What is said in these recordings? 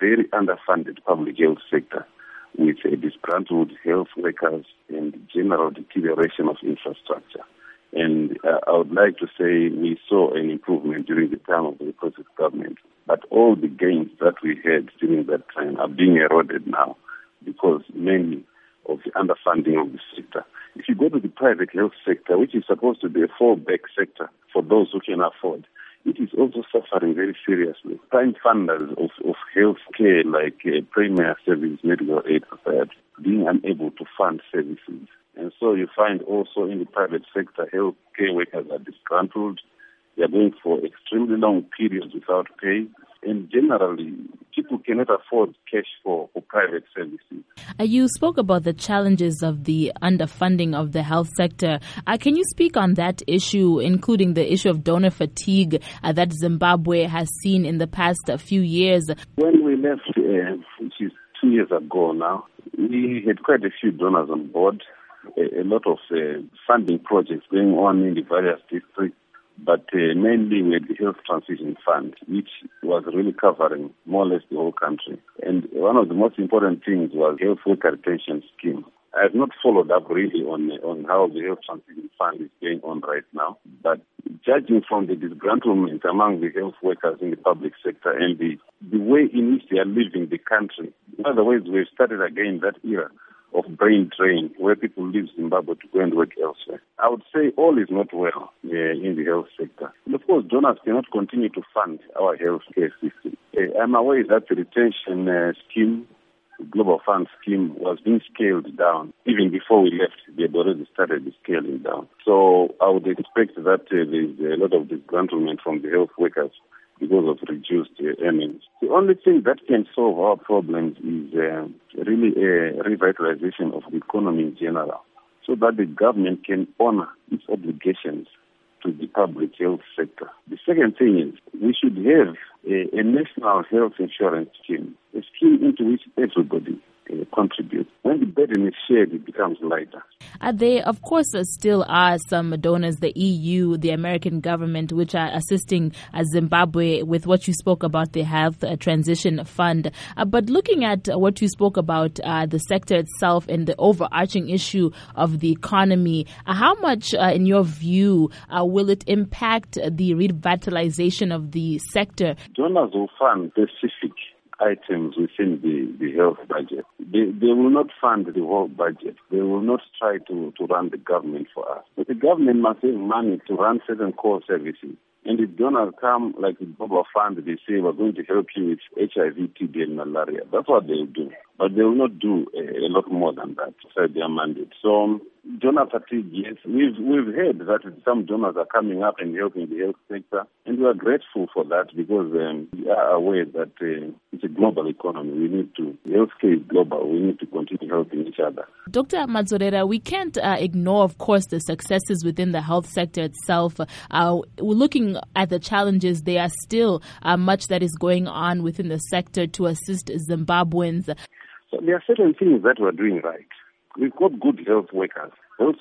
very underfunded public health sector with disgruntled health workers and general deterioration of infrastructure. And I would like to say we saw an improvement during the time of the Progressive government, but all the gains that we had during that time are being eroded now because mainly of the underfunding of the sector. If you go to the private health sector, which is supposed to be a fallback sector for those who can afford, it is also suffering very seriously. Prime funders of health care like Premier Service Medical Aid Society being unable to fund services. And so you find also in the private sector, health care workers are disgruntled. They are going for extremely long periods without pay. And generally, people cannot afford cash for private services. You spoke about the challenges of the underfunding of the health sector. Can you speak on that issue, including the issue of donor fatigue that Zimbabwe has seen in the past few years? When we left, which is 2 years ago now, we had quite a few donors on board, a lot of funding projects going on in the various districts. But mainly we had the Health Transition Fund, which was really covering more or less the whole country. And one of the most important things was Health Worker Retention Scheme. I have not followed up really on how the Health Transition Fund is going on right now. But judging from the disgruntlement among the health workers in the public sector and the way in which they are leaving the country, in other words, we've started again that era of brain drain, where people leave Zimbabwe to go and work elsewhere. I would say all is not well in the health sector. And of course, donors cannot continue to fund our health care system. I'm aware that the retention scheme, the Global Fund scheme, was being scaled down. Even before we left, they had already started the scaling down. So I would expect that there's a lot of disgruntlement from the health workers because of reduced earnings. The only thing that can solve our problems is really a revitalization of the economy in general, so that the government can honor its obligations to the public health sector. The second thing is we should have a national health insurance scheme, a scheme into which everybody contribute. When the burden is shared, it becomes lighter. There, of course, still are some donors, the EU, the American government, which are assisting Zimbabwe with what you spoke about, the Health Transition Fund. But looking at what you spoke about, the sector itself and the overarching issue of the economy, how much, in your view, will it impact the revitalization of the sector? Donors will fund specific items within the health budget. They will not fund the whole budget. They will not try to run the government for us. But the government must have money to run certain core services. And if donors come, like the Global Fund, they say, we're going to help you with HIV, TB, and malaria. That's what they will do. But they will not do a lot more than that inside their mandate. So donor fatigue, yes. We've heard that some donors are coming up and helping the health sector. And we are grateful for that because we are aware that it's a global economy. Healthcare is global. We need to continue helping each other. Dr. Madzorera, we can't ignore, of course, the successes within the health sector itself. We're looking at the challenges. There are still much that is going on within the sector to assist Zimbabweans. So there are certain things that we're doing right. We've got good health workers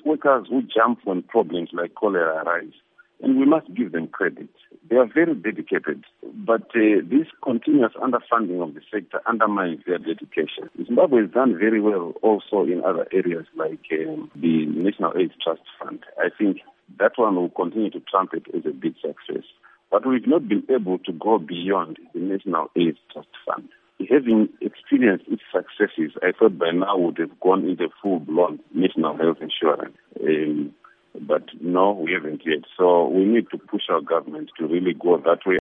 who jump when problems like cholera arise. And we must give them credit. They are very dedicated. But this continuous underfunding of the sector undermines their dedication. Zimbabwe has done very well also in other areas like the National AIDS Trust Fund. I think that one will continue to trumpet as a big success. But we've not been able to go beyond the National AIDS Trust Fund. Having experienced its successes, I thought by now would have gone into full-blown national health insurance. But no, we haven't yet. So we need to push our government to really go that way.